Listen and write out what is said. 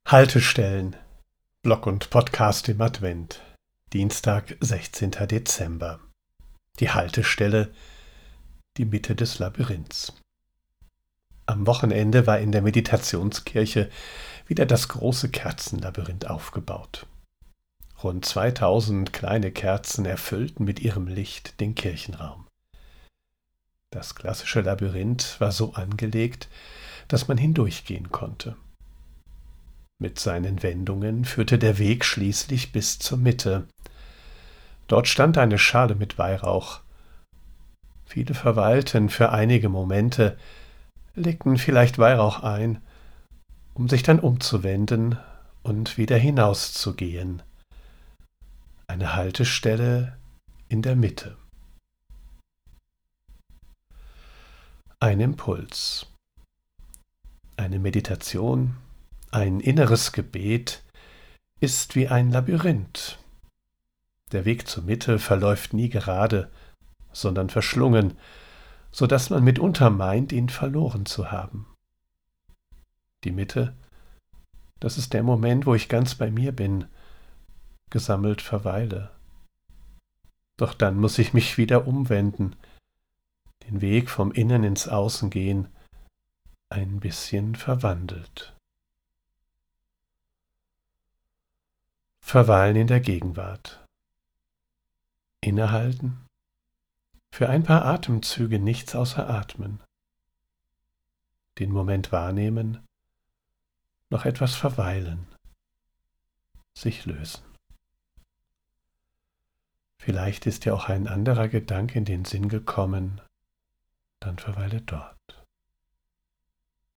Haltestellen, Blog und Podcast im Advent, Dienstag, 16. Dezember. Die Haltestelle, die Mitte des Labyrinths. Am Wochenende war in der Meditationskirche wieder das große Kerzenlabyrinth aufgebaut. Rund 2000 kleine Kerzen erfüllten mit ihrem Licht den Kirchenraum. Das klassische Labyrinth war so angelegt, dass man hindurchgehen konnte. Mit seinen Wendungen führte der Weg schließlich bis zur Mitte. Dort stand eine Schale mit Weihrauch. Viele verweilten für einige Momente, legten vielleicht Weihrauch ein, um sich dann umzuwenden und wieder hinauszugehen. Eine Haltestelle in der Mitte. Ein Impuls. Eine Meditation, ein inneres Gebet ist wie ein Labyrinth. Der Weg zur Mitte verläuft nie gerade, sondern verschlungen, so dass man mitunter meint, ihn verloren zu haben. Die Mitte, das ist der Moment, wo ich ganz bei mir bin, gesammelt verweile. Doch dann muss ich mich wieder umwenden, den Weg vom Innen ins Außen gehen, ein bisschen verwandelt. Verweilen in der Gegenwart. Innehalten. Für ein paar Atemzüge nichts außer atmen. Den Moment wahrnehmen. Noch etwas verweilen. Sich lösen. Vielleicht ist ja auch ein anderer Gedanke in den Sinn gekommen. Dann verweile dort.